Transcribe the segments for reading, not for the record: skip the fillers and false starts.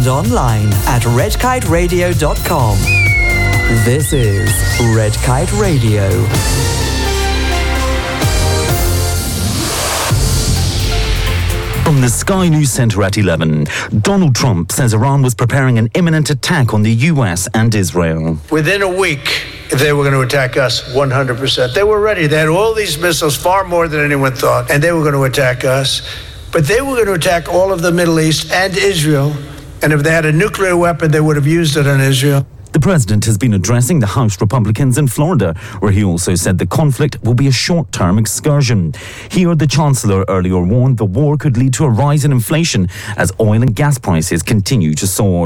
and online at redkiteradio.com. This is Red Kite Radio. From the Sky News Centre at 11, Donald Trump says Iran was preparing an imminent attack on the US and Israel. Within a week, they were going to attack us 100%. They were ready. They had all these missiles, far more than anyone thought, and they were going to attack us. But they were going to attack all of the Middle East and Israel. And if they had a nuclear weapon, they would have used it on Israel. The president has been addressing the House Republicans in Florida, where he also said the conflict will be a short-term excursion. Here, the Chancellor earlier warned the war could lead to a rise in inflation as oil and gas prices continue to soar.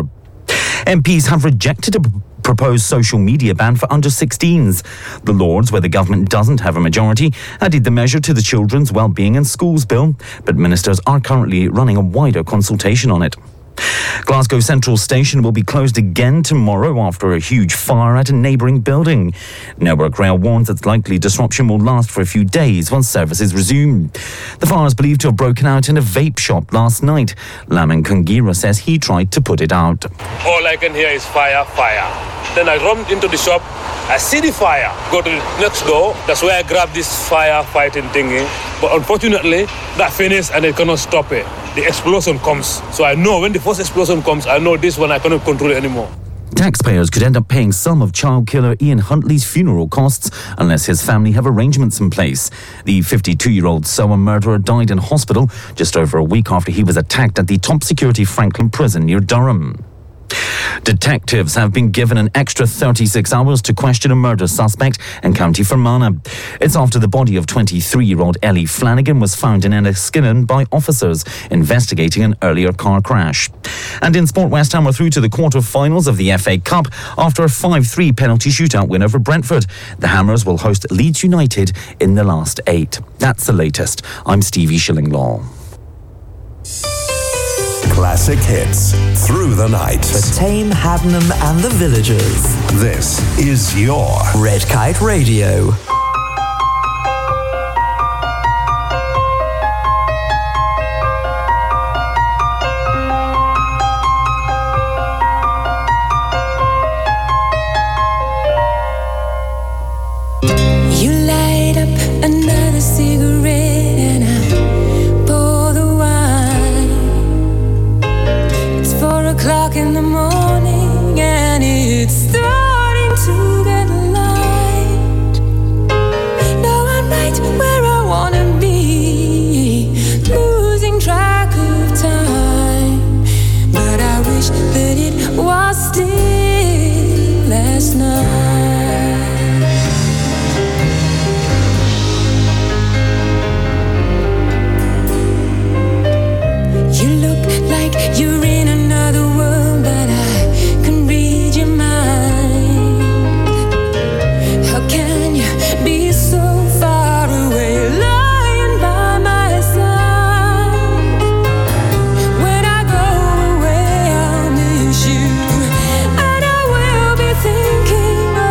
MPs have rejected a proposed social media ban for under-16s. The Lords, where the government doesn't have a majority, added the measure to the Children's Wellbeing and Schools Bill, but ministers are currently running a wider consultation on it. Glasgow Central Station will be closed again tomorrow after a huge fire at a neighbouring building. Network Rail warns its likely disruption will last for a few days once services resume. The fire is believed to have broken out in a vape shop last night. Lamin Kungira says he tried to put it out. All I can hear is fire, fire. Then I run into the shop, I see the fire, go to the next door. That's where I grab this firefighting thingy. But unfortunately, that finished and I cannot stop it. The explosion comes. So I know when the first explosion comes, I know this one I cannot control it anymore. Taxpayers could end up paying some of child killer Ian Huntley's funeral costs unless his family have arrangements in place. The 52-year-old Soa murderer died in hospital just over a week after he was attacked at the top security Franklin prison near Durham. Detectives have been given an extra 36 hours to question a murder suspect in County Fermanagh. It's after the body of 23-year-old Ellie Flanagan was found in Enniskillen by officers investigating an earlier car crash. And in sport, West Ham are through to the quarter-finals of the FA Cup after a 5-3 penalty shootout win over Brentford. The Hammers will host Leeds United in the last 8. That's the latest. I'm Stevie Shillinglaw. Classic hits through the night. For Tame, Hadnam and the Villagers. This is your Red Kite Radio. You light up another cigarette and I pour the wine. It's 4 o'clock in the morning and it's starting to get light. Now I'm right where I wanna be, losing track of time. But I wish that it was still last night. You look like you're in another world, but I can read your mind. How can you be so far away, lying by my side? When I go away, I'll miss you, and I will be thinking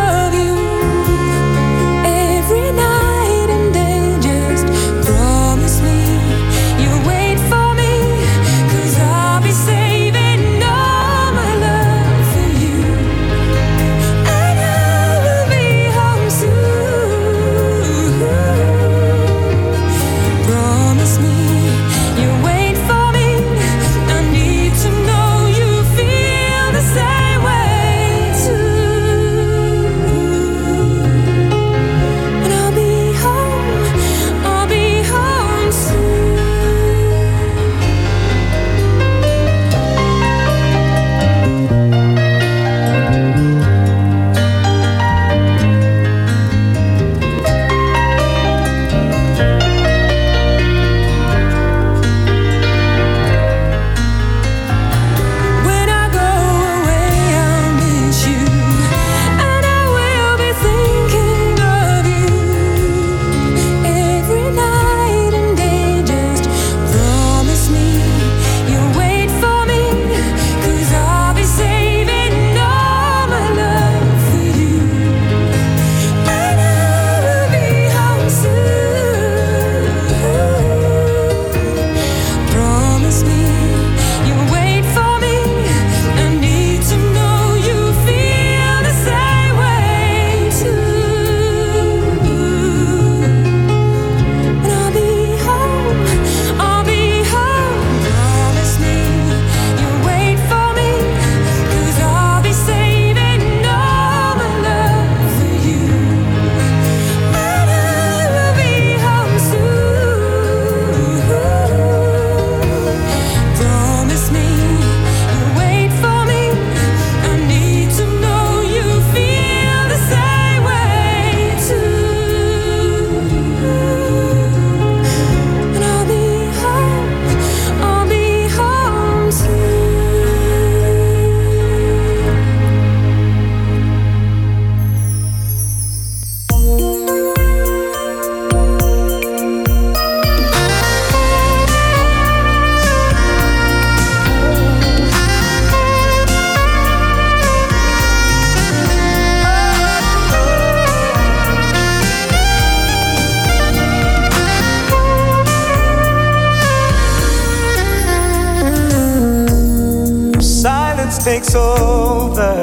silence takes over,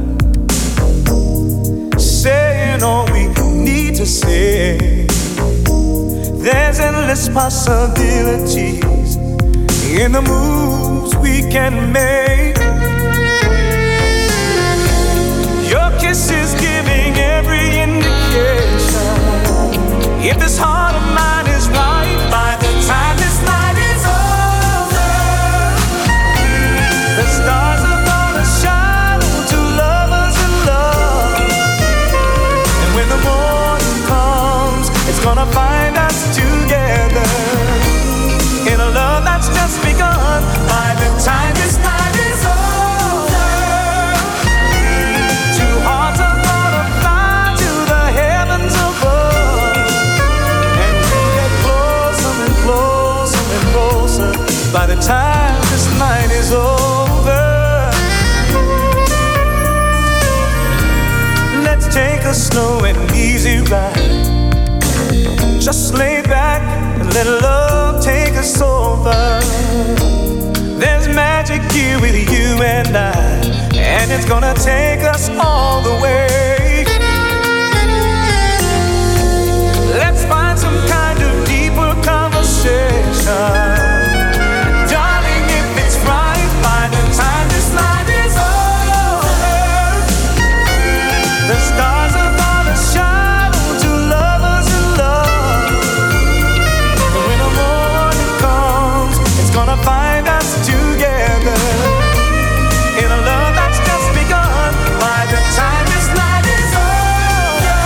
saying all we need to say. There's endless possibilities in the moves we can make. Your kiss is giving every indication. If this heart of mine is right, by the time this night is over, the stars are gonna shine to lovers in love. And when the morning comes, it's gonna find us together in a love that's just begun. By the time this night is over, two hearts are gonna fly to the heavens above, and we'll get closer and closer and closer by the time this night is over. Let's take a slow and easy ride. Just lay back and let love take us over. There's magic here with you and I, and it's gonna take us all the way. Let's find some kind of deeper conversation. Darling, if it's right, by the time this night is over, the stars are gonna shine to lovers in love. And when the morning comes, it's gonna find us together in a love that's just begun. By the time this night is over,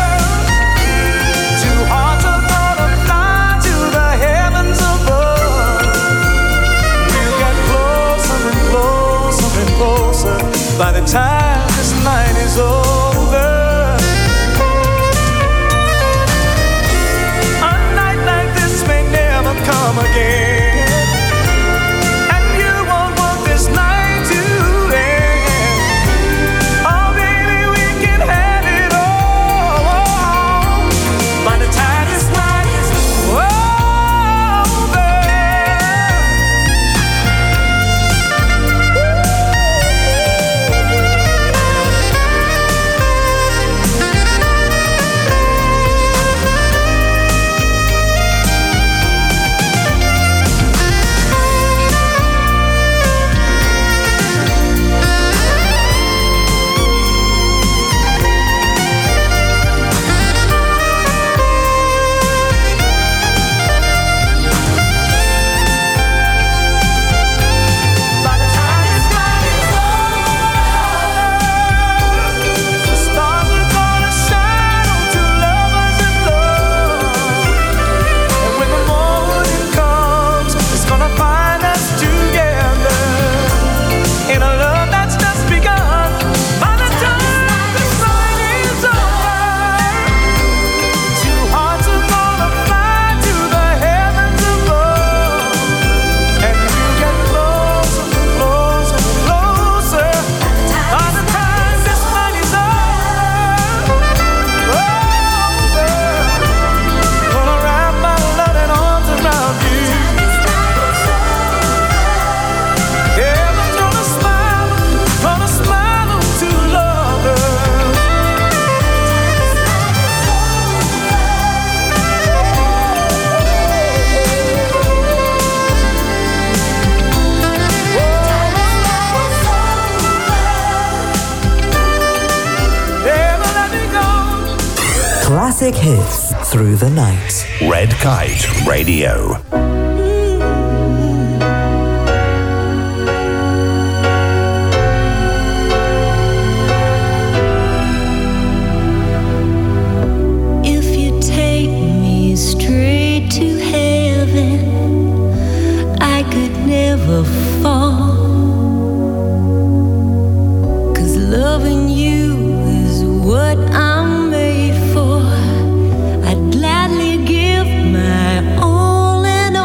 two hearts are gonna fly to the heavens above. We'll get closer and closer and closer by the time this night is over. A night like this may never come again, and you won't want this night to end. Oh baby, we can have it all by the time this night is over. By the time this night is over, the stars are gonna shine to lovers in love. And when the morning comes, it's gonna find us together in a love that's just begun. By the time this night is over, two hearts are gonna fly to the heavens above, and we'll get closer and closer and closer by the time this night is over. Gonna wrap my loving arms around you. Heaven's gonna smile to lovers. Never let me go. Classic hits through the night. Red Kite Radio. If you take me straight to heaven, I could never fall. 'Cause loving you is what I'm made for. I'd gladly give my all and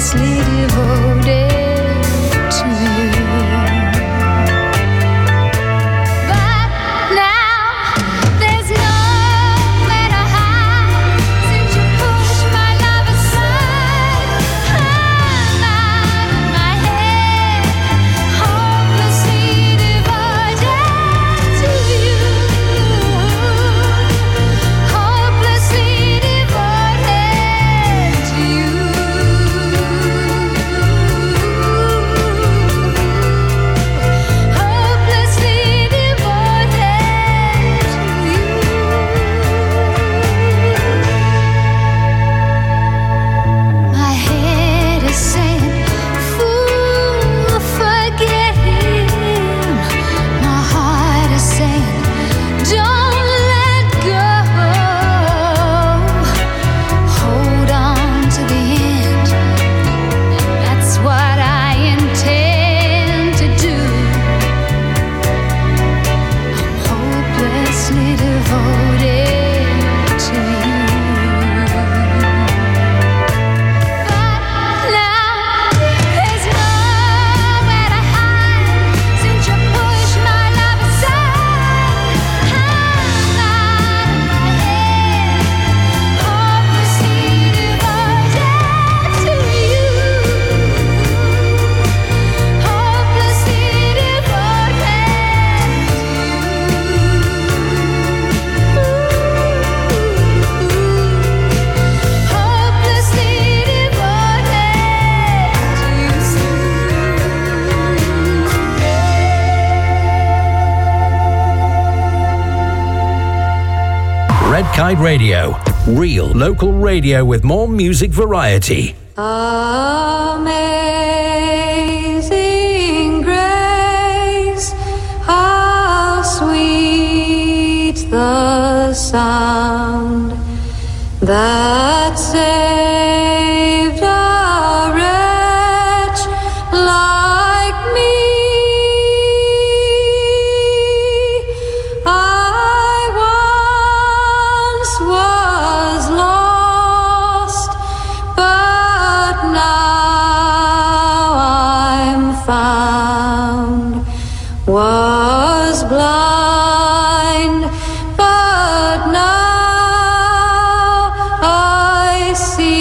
hopelessly devoted to you. But now there's nowhere to hide since you pushed my love aside. I'm out of my head, hopelessly devoted to you. Hopelessly devoted to you. Hopelessly devoted to you. My head is saying, fool, forget him. My heart is saying, don't let go. Hold on to the end. That's what I intend to do. I'm hopelessly devoted to you. But now there's nowhere to hide since you pushed my love aside. I'm out of my head, hopelessly devoted to you. Hopelessly Red Kite Radio. Real local radio with more music variety. Amazing grace, how sweet the sound that saved a wretch like me. I once was lost, but now I'm found. Was blind, but now I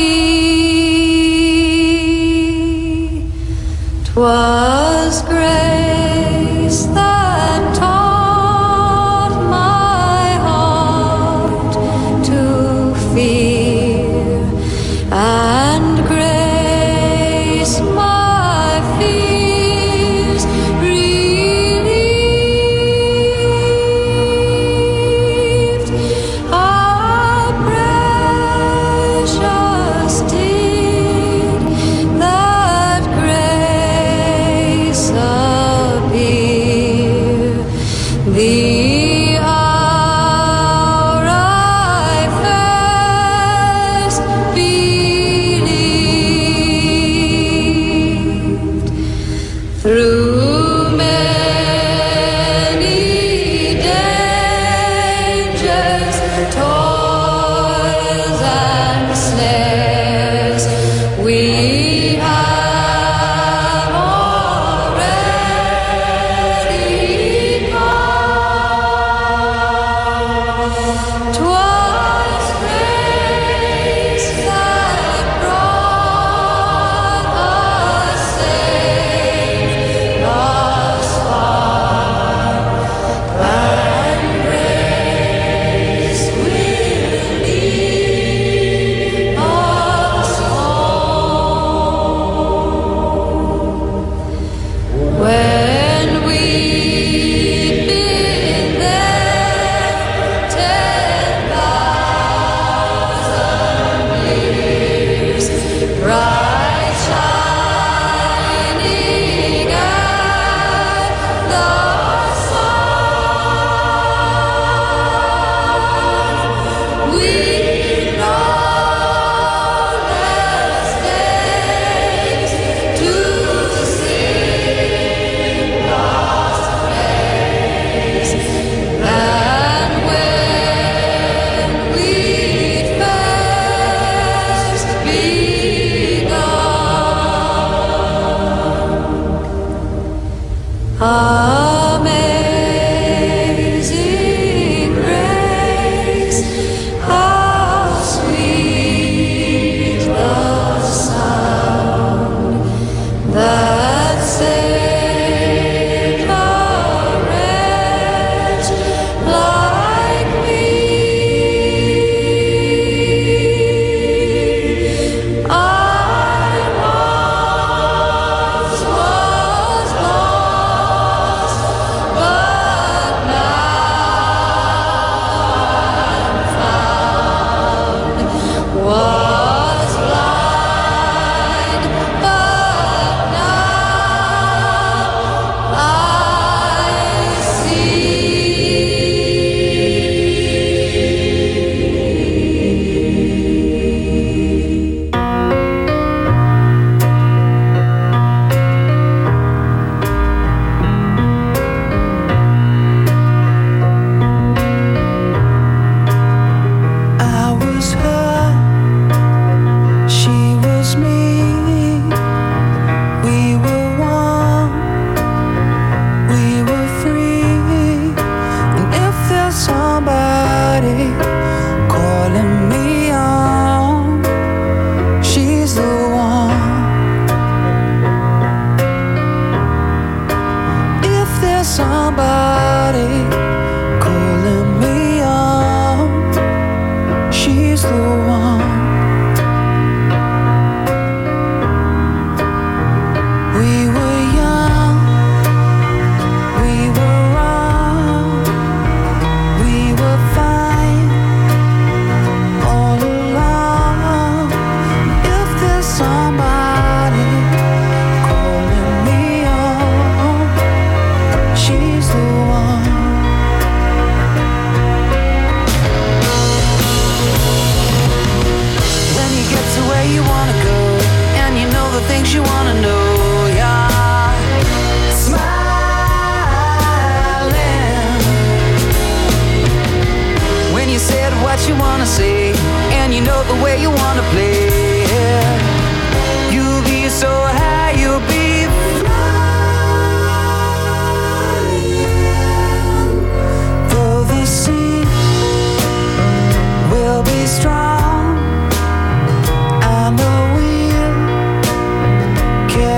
see. 'Twas grace that taught my heart to fear, and grace my fears relieved. How precious did that grace appear, the hour I first believed. Through many dangers, toils and snares, we have already come. 'Twas grace that brought us safe thus far, and grace will lead us home.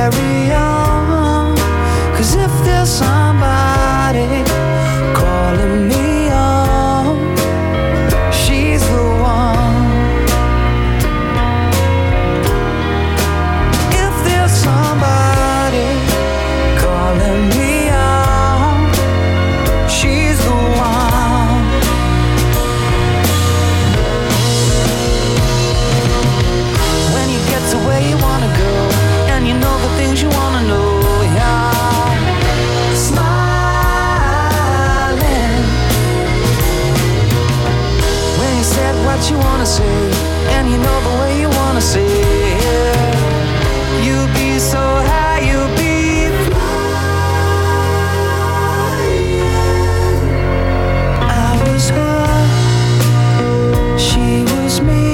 carry on. 'Cause if there's somebody calling me on, she's the one. If there's somebody calling me on, she's the one. When you get to where you wanna go, and you know the things you wanna know, yeah. Smiling. When you said what you wanna say, and you know the way you wanna say it, you'll be so high, you'll be flying. I was her, she was me.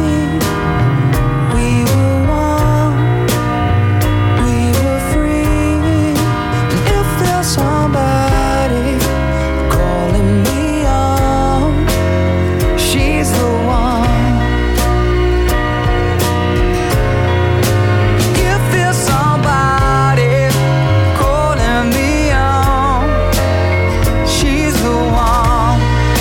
We were one, we were free. And if there's somebody calling me on, she's the one. If there's somebody calling me on, she's the one.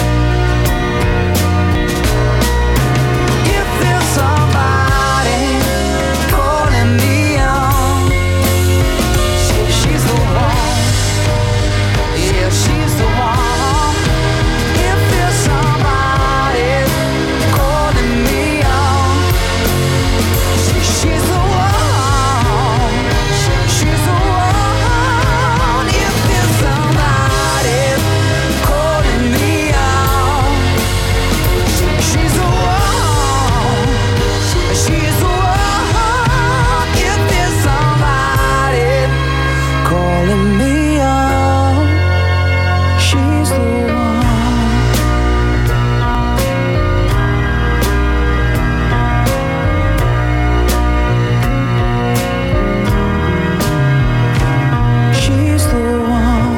If there's somebody calling me on, she's the one. Yeah, she's the one. If there's somebody calling me on, she's the one. She's the one. If there's somebody calling me on, she's the one. She's the one. If there's somebody calling me on, she's the one. She's the one.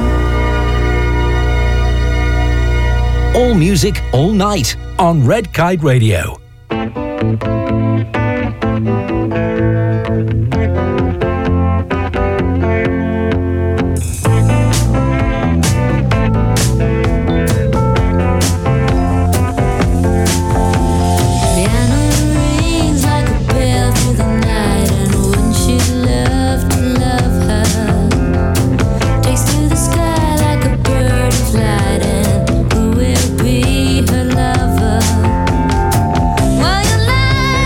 All music, all night on Red Kite Radio. Piano rings like a bell through the night, and wouldn't she love to love her? Takes to the sky like a bird in flight, and who will be her lover? While you lie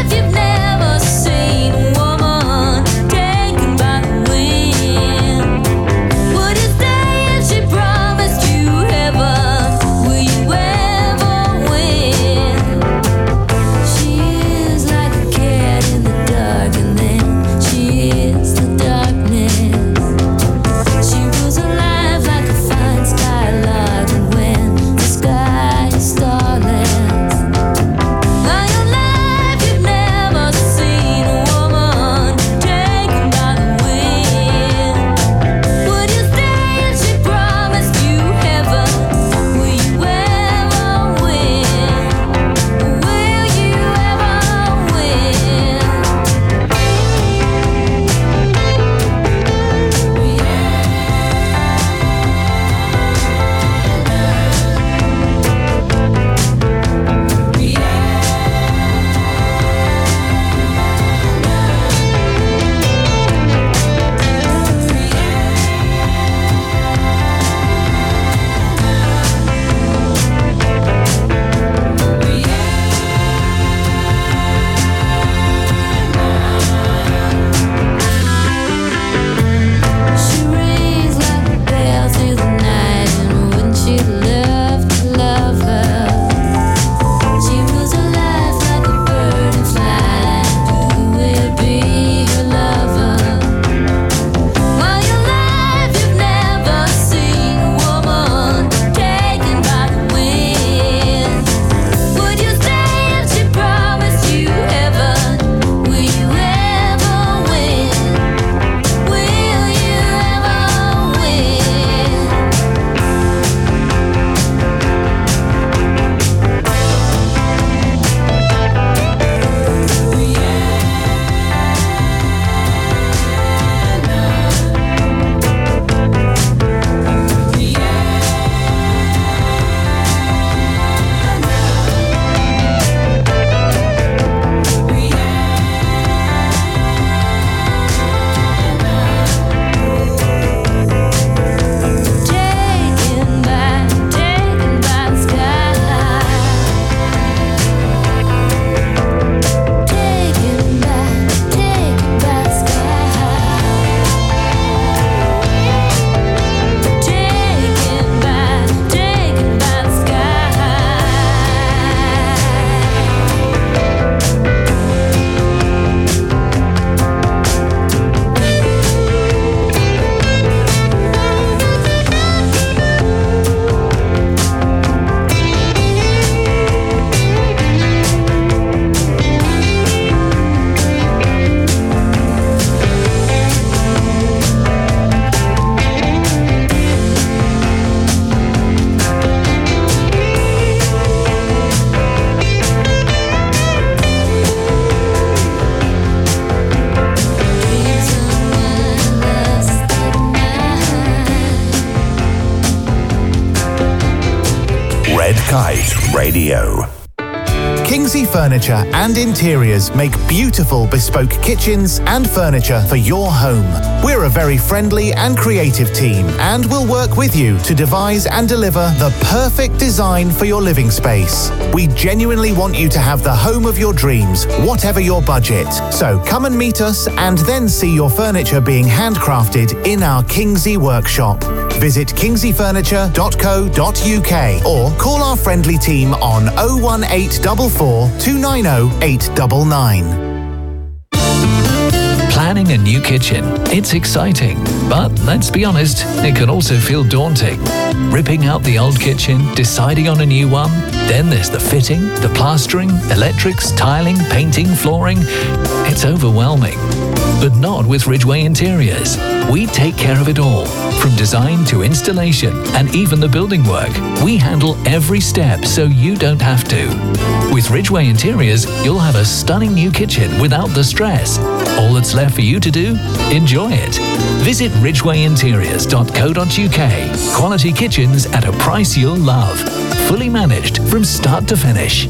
Kite Radio. Kingsley Furniture and Interiors make beautiful bespoke kitchens and furniture for your home. We're a very friendly and creative team and will work with you to devise and deliver the perfect design for your living space. We genuinely want you to have the home of your dreams, whatever your budget. So come and meet us and then see your furniture being handcrafted in our Kingsley workshop. Visit kingsleyfurniture.co.uk or call our friendly team on 01844 290 899. Planning a new kitchen. It's exciting, but let's be honest, it can also feel daunting. Ripping out the old kitchen, deciding on a new one, then there's the fitting, the plastering, electrics, tiling, painting, flooring. It's overwhelming. But not with Ridgeway Interiors. We take care of it all, from design to installation and even the building work. We handle every step so you don't have to. With Ridgeway Interiors, you'll have a stunning new kitchen without the stress. All that's left for you to do? Enjoy it. Visit ridgwayinteriors.co.uk. Quality kitchens at a price you'll love. Fully managed from start to finish.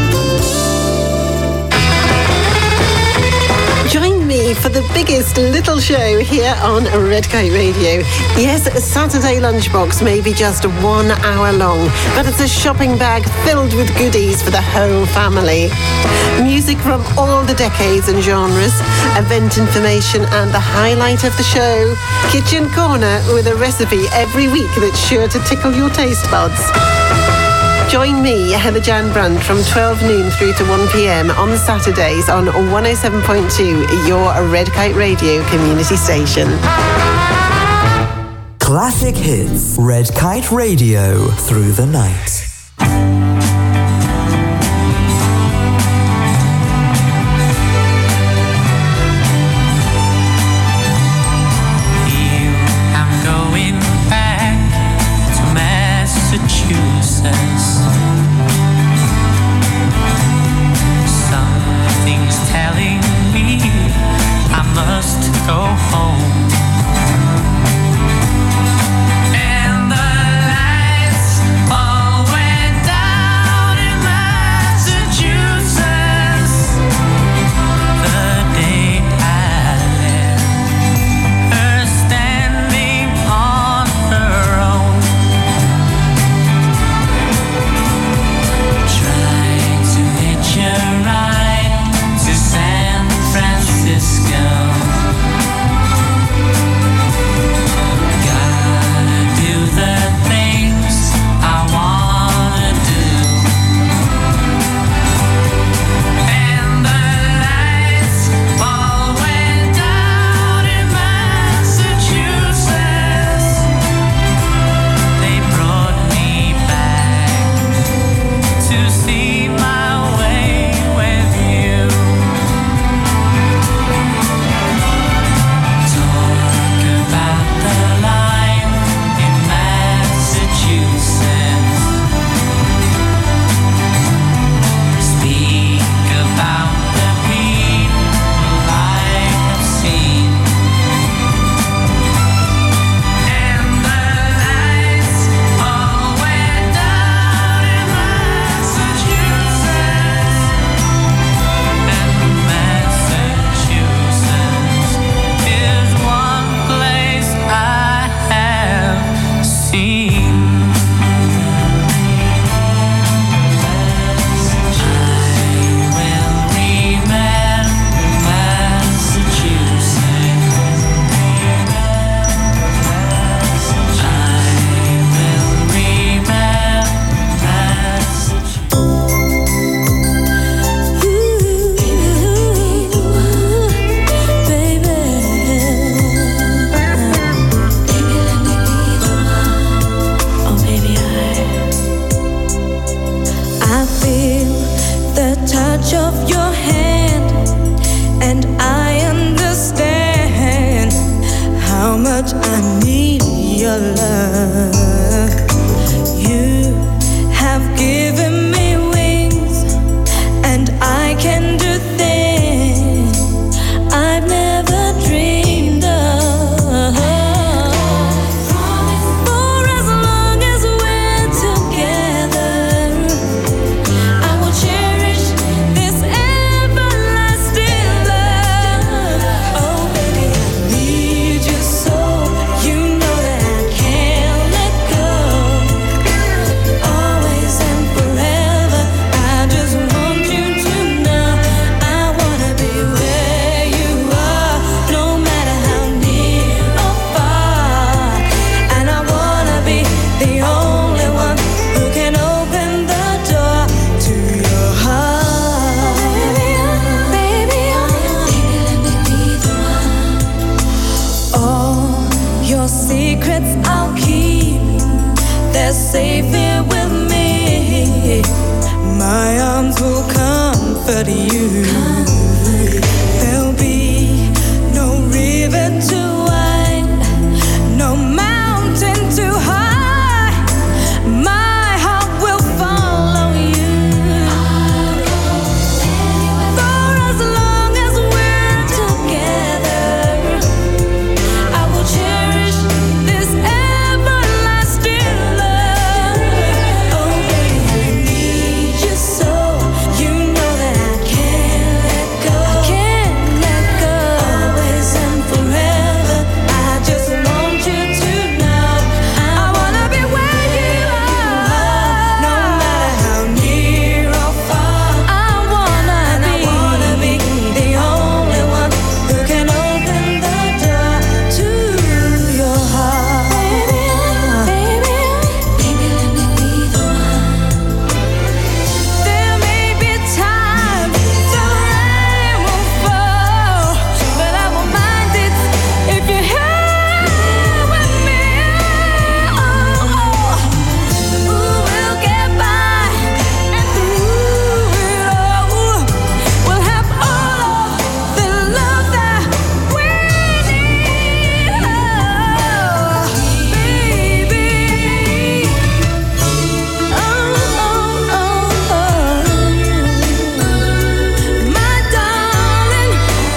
Join me for the biggest little show here on Red Kite Radio. Yes, Saturday Lunchbox may be just 1 hour long, but it's a shopping bag filled with goodies for the whole family. Music from all the decades and genres, event information and the highlight of the show, Kitchen Corner with a recipe every week that's sure to tickle your taste buds. Join me, Heather Jan Brandt, from 12 noon through to 1 p.m. on Saturdays on 107.2, your Red Kite Radio community station. Classic hits. Red Kite Radio through the night. Something's telling me I must go home. And the lights always Your secrets I'll keep, they're safe here with me. My arms will comfort you. There'll be no river too wide, no mountain too high. My heart will follow you. For as long as we're together, I will cherish this everlasting love. Oh baby, I need you so. You know that I can't let go. I can't let go. Always and forever. I just want you to know I wanna be where you are, no matter how near or far. I wanna be the only one who can open the door to your heart. Baby, let me be the one. There may be times the rain will fall, but I won't mind it if you're here with me. We'll get by, and through it all, we'll have all of the love that we need. Baby, my darling.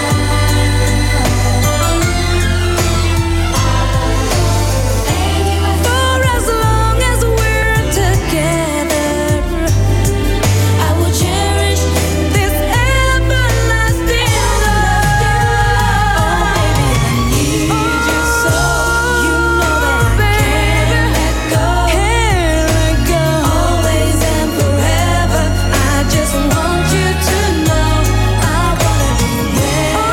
For as long as we're together, I will cherish this everlasting love. Oh baby, I need you so. You know that I can't let go. Always and forever. I just want you to know I wanna be where you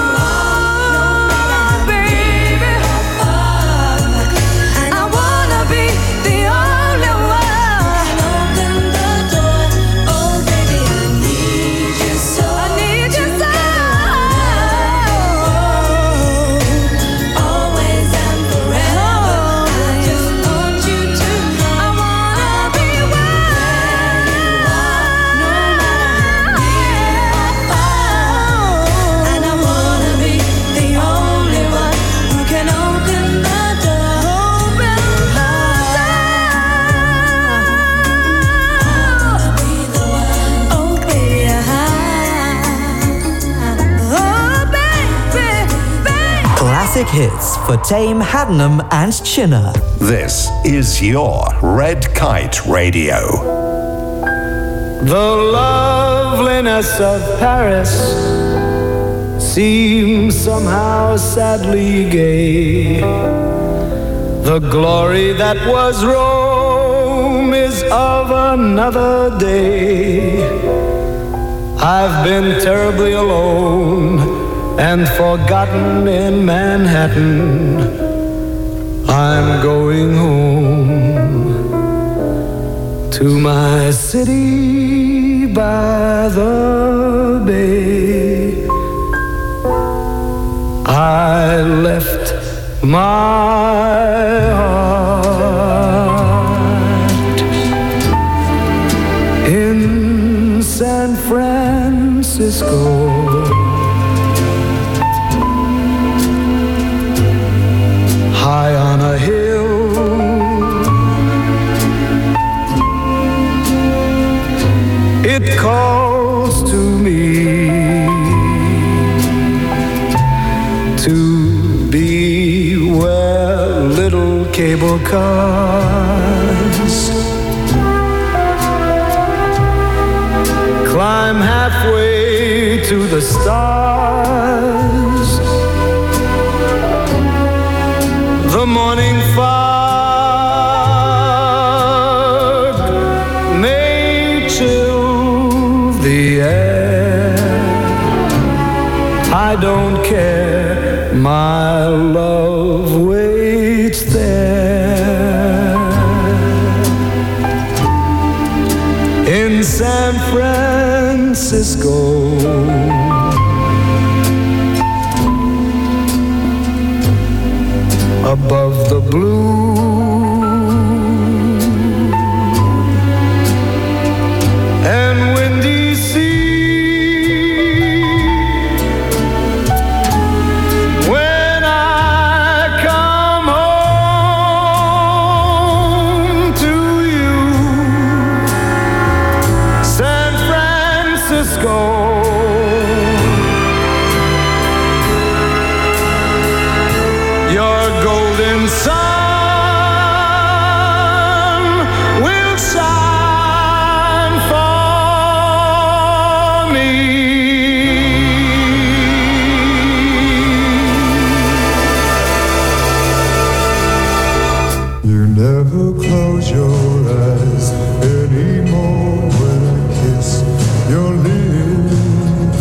are, no matter how baby. And I wanna be the only one. Open the door. Oh baby, I need you so. I need you so. Always and forever. I just want you to know I wanna be where you are, no matter how near or far. And I wanna be the only one who can open the door. Open the door. Be the one. Oh baby, baby. Classic hits for Tame Haddenham and Chinner. This is your Red Kite Radio. The loveliness of Paris seems somehow sadly gay. The glory that was Rome is of another day. I've been terribly alone and forgotten in Manhattan. I'm going home to my city by the bay. I left my heart in San Francisco. High on a hill, it calls to me to be where little cable cars climb halfway to the stars. The morning fog may chill the air. I don't care, my love waits there. In San Francisco, a above the blue. And windy sea, when I come home to you, San Francisco, your golden sun will shine for me. You never close your eyes anymore when I kiss your lips.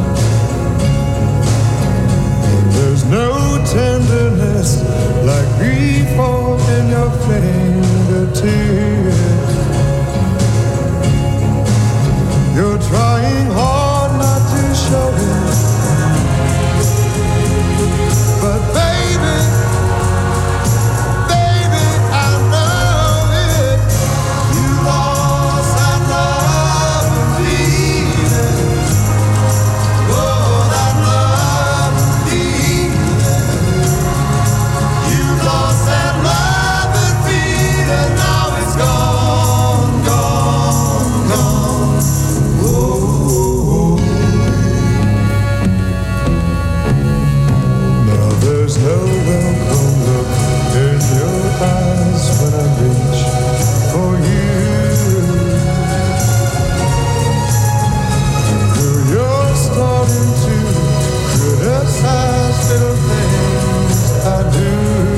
And there's no tenderness like before in your fingertips. You're trying hard not to show it, but baby, baby, I know it. You lost that love and feeling. Oh, that love and feeling. You lost that love and feeling. Now it's gone, gone, gone. Oh. Now there's no welcome look in your eyes when I reach for you. Girl, you're starting to criticize little things I do.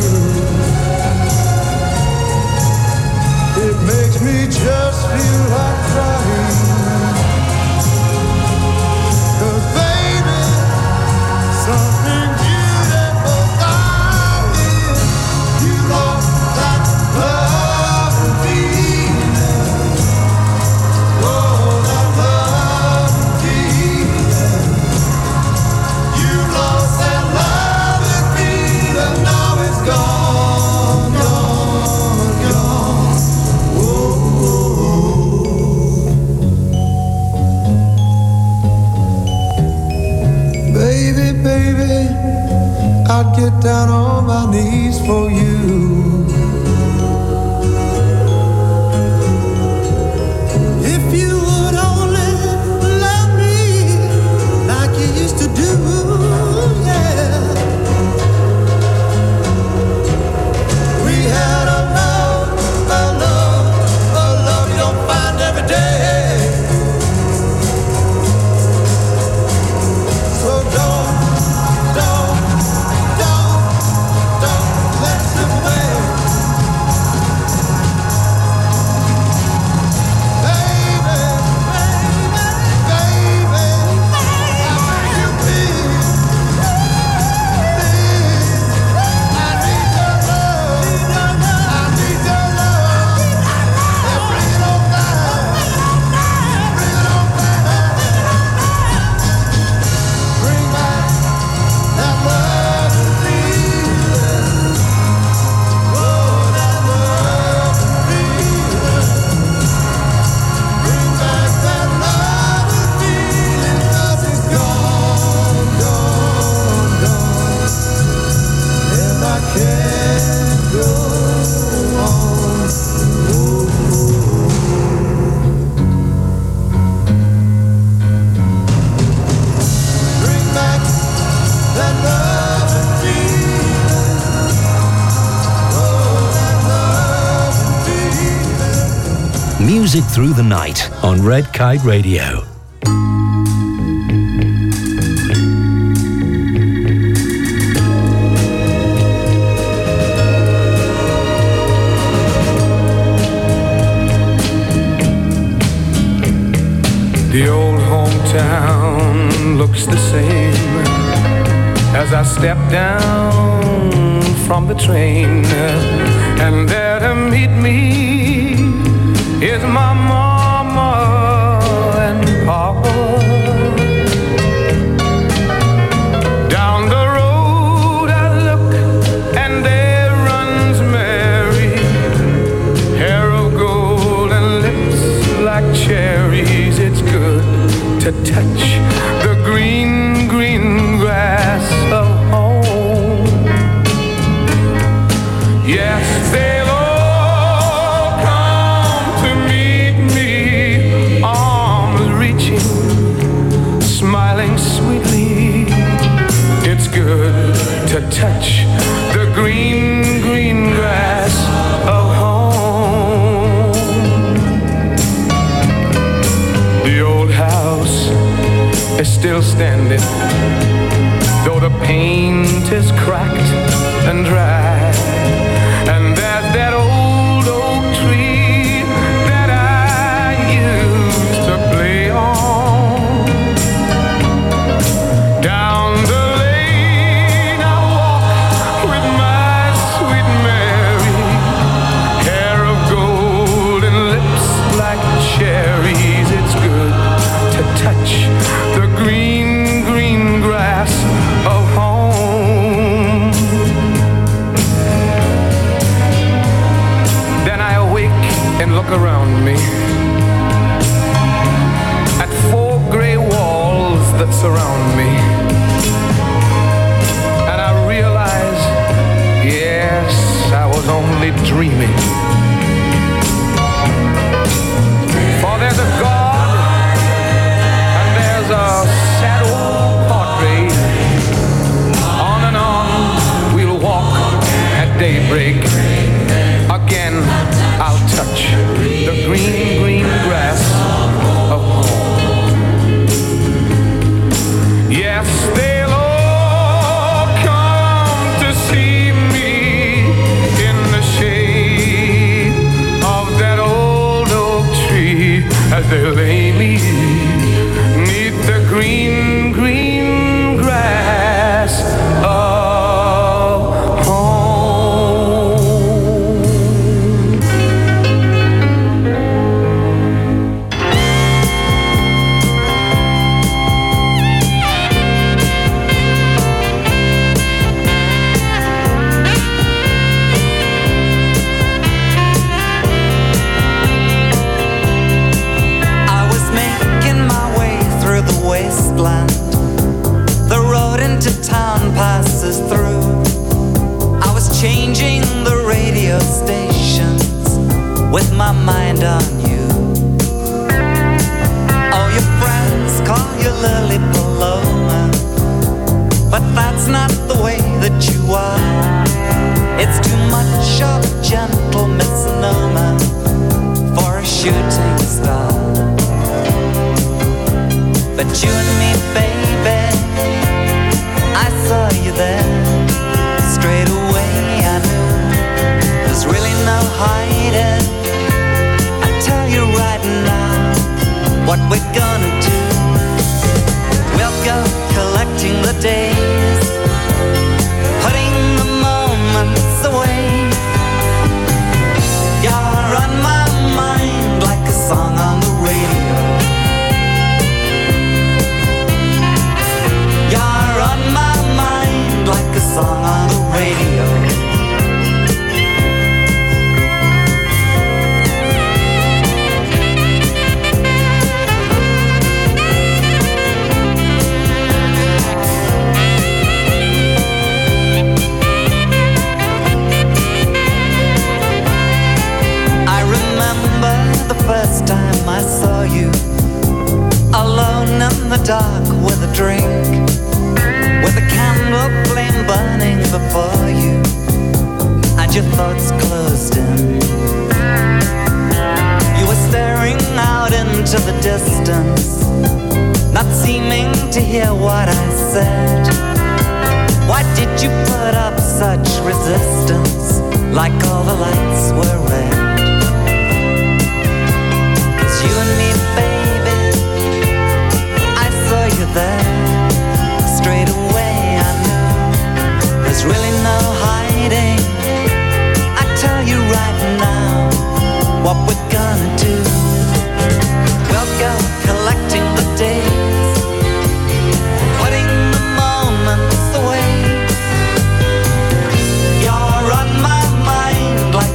It makes me just feel like crying. 'Cause baby, something beautiful about it. You lost that love and feeling. Oh, that love and feeling. You lost that love and feeling. Now it's gone, gone, gone. Baby, baby, I'd get down on my knees for you. If you would only love me like you used to do, yeah. We had a love you don't find every day. So don't let it slip away. Baby, how can you be? I need your love. I need your love. And bring it on down. Bring it on down. Bring back that love and feeling. Oh, that love and feeling. Bring back that love and feeling. 'Cause it's gone, gone, gone. And I can't go on. Bring back that love and feeling. Oh, that love and feeling. Music Through the Night on Red Kite Radio. The old hometown looks the same as I step down from the train, and there to meet me is my mama and papa. Down the road I look and there touch the green, green grass of home. The old house is still standing, though the paint is cracked and dry. And there's that old oak tree that I used to play on. Down the lane I walk with my sweet Mary, hair of gold and lips like cherries. It's good to touch the green, green grass of home. Then I awake and look around me at 4 gray walls that surround me, and I realize, yes, I was only dreaming. For there's a God and there's a sad old portrait. On and on we'll walk at daybreak. Again I'll touch the green, green grass of home. Yes, they'll all come to see me in the shade of that old oak tree as they lay me 'neath the green, green grass of home. I was making my way through the wasteland. The road into town passes through. I was changing the radio stations with my mind on you. All your friends call you Lily Paloma, but that's not the way that you are. It's too much of a gentle misnomer for a shooting star. But you and me, baby, I saw you there. Straight away I knew there's really no hiding. I tell you right now what we're gonna do. We'll go collecting the days, putting the moments away. You're on my mind like a song on the radio. You're on my mind like a song on the radio. I remember the first time I saw you, alone in the dark with a drink, with a candle flame burning before you, and your thoughts closed in. You were staring out into the distance, not seeming to hear what I said. Why did you put up such resistance, like all the lights were red? 'Cause you and me, baby, I saw you there. Straight away I knew there's really no hiding. I tell you right now what we're gonna do. We'll go collecting the days, putting the moments away. You're on my mind like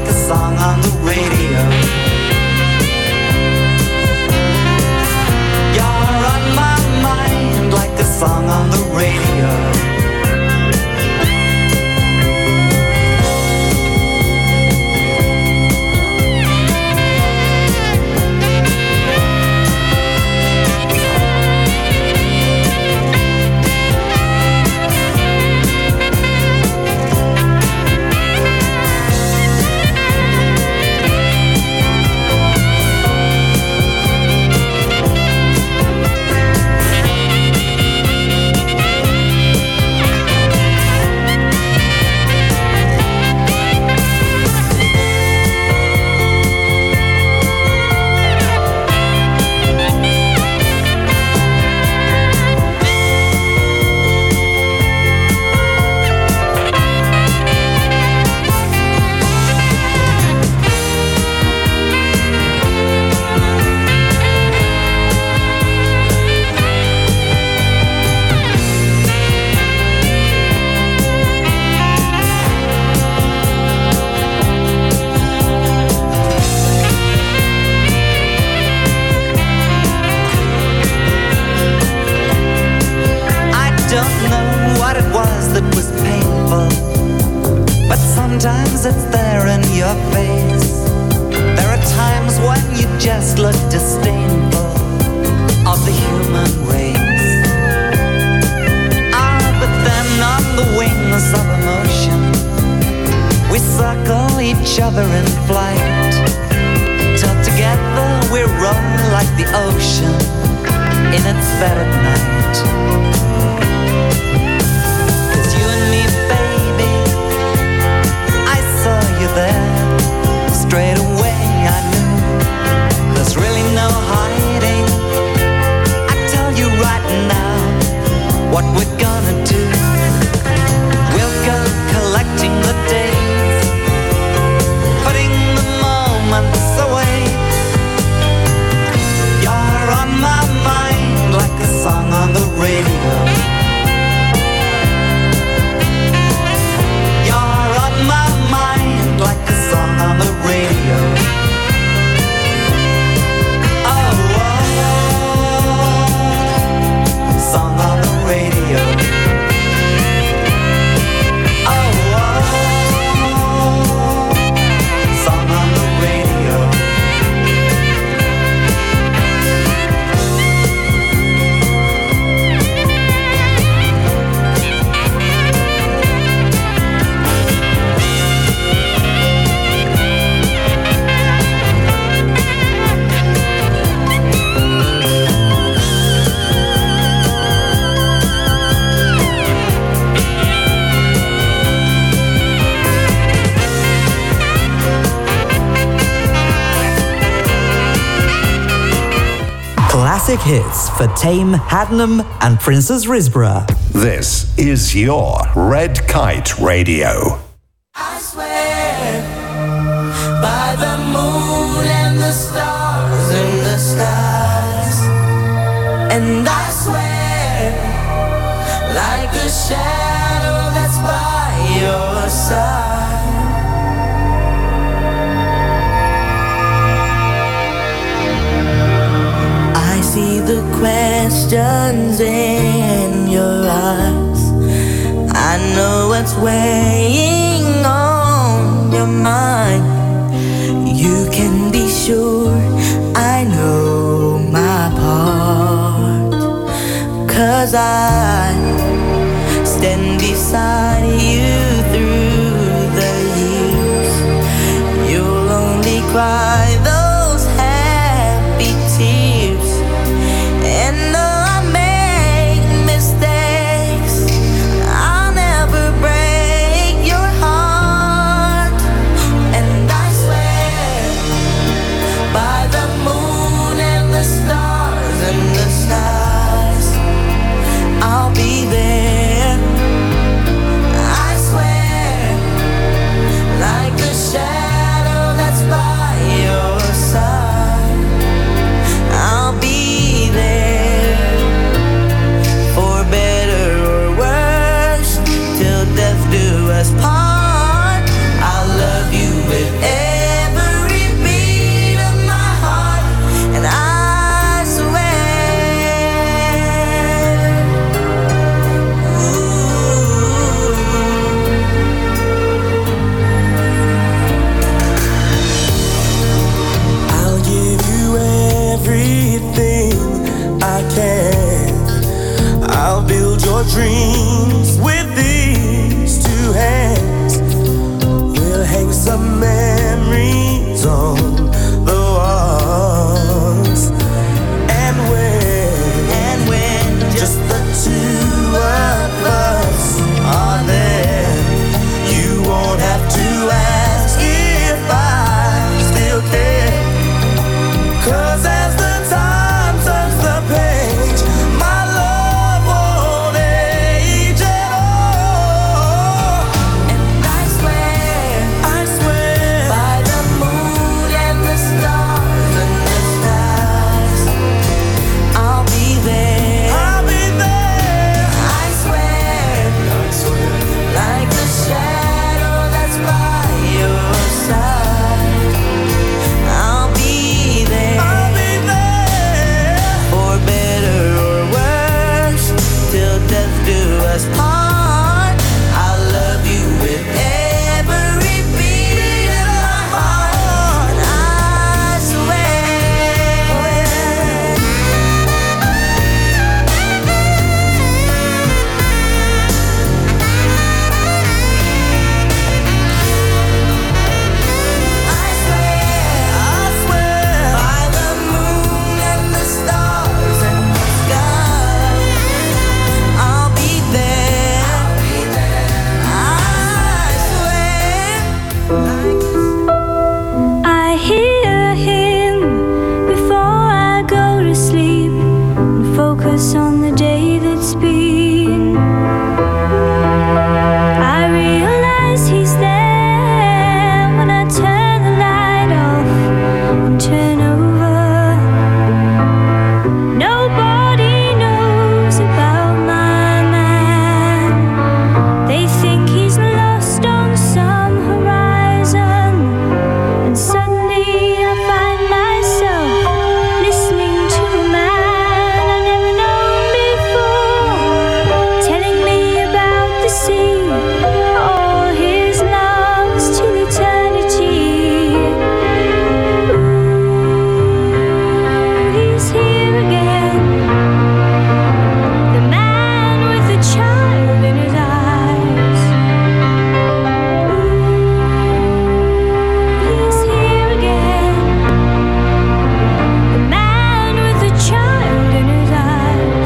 sometimes it's there in your face. There are times when you just look disdainful of the human race. But then on the wings of emotion, we circle each other in flight, till together we roll like the ocean in its bed at night. 'Cause you and me, baby, I saw you there. Straight away I knew there's really no hiding. I tell you right now what we're gonna do. We'll go collecting the days, putting the moments away. You're on my mind like a song on the radio. You're on my mind like a song on the radio. Oh, song on the radio. Oh, song on the radio. Classic hits for Tame, Haddenham and Princess Risborough. This is your Red Kite Radio. I swear by the moon and the stars in the skies, and I swear like a shadow that's by your side. I see the questions in your eyes. I know what's weighing on your mind. You can be sure I know my part, 'cause I stand beside you through the years. You'll only cry those happy tears. And though I make mistakes, I'll never break your heart. And I swear by the moon and the stars and the skies, I'll be there. I swear like the shadow that's by your side, I'll be there for better or worse, till death do us part. I'll love you with every beat of my heart, and I swear. I'll give you everything I can. I'll build your dreams with these two hands. I hear him before I go to sleep and focus on the day that's been. I realize he's there when I turn the light off and turn over. Nobody knows about my man. They think he's lost on some horizon, and suddenly I find myself listening to a man I never known before, telling me about the sea, all his loves till eternity. Ooh, he's here again, the man with the child in his eyes. He's here again, the man with the child in his eyes.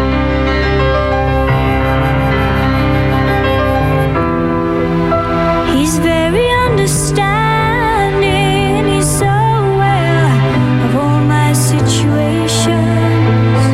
He's very understanding, he's so aware of all my situations.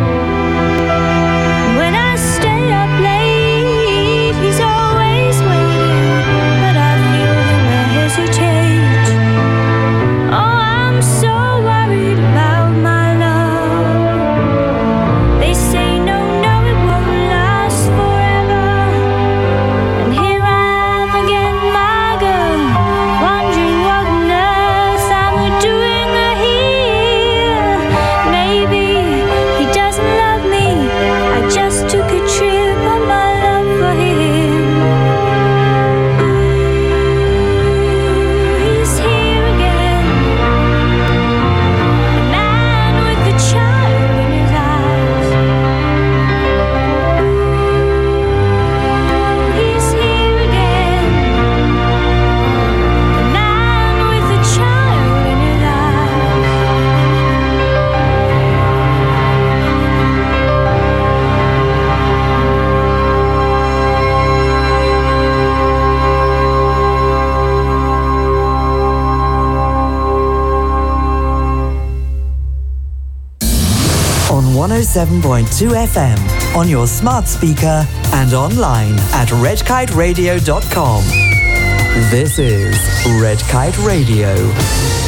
When I stay up late, he's always waiting, but I feel him hesitate. Oh, I'm so worried about my love. They say no, it won't last forever. And here I am again, my girl, wondering what on earth I'm doing here. Maybe he doesn't love me, I just took a trip on my love for him. He's here again, the man with the child in his eyes. He's here again, the man with the child in his eyes. On 107.2 FM, on your smart speaker and online at redkiteradio.com. This is Red Kite Radio.